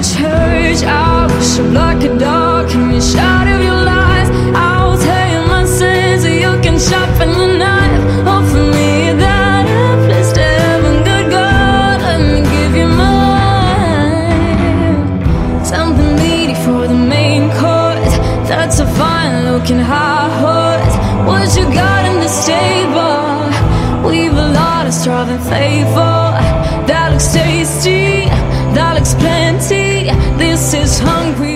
church, I worship like a dog. Can you shout of your lies? I'll tell you my sins so you can sharpen the knife. Offer me that place to heaven, good God, let me give you mine. Something meaty for the main course, that's a fine looking high horse. What you got in the stable? We've a lot of starving faithful. That looks tasty, that looks plenty. This is hungry.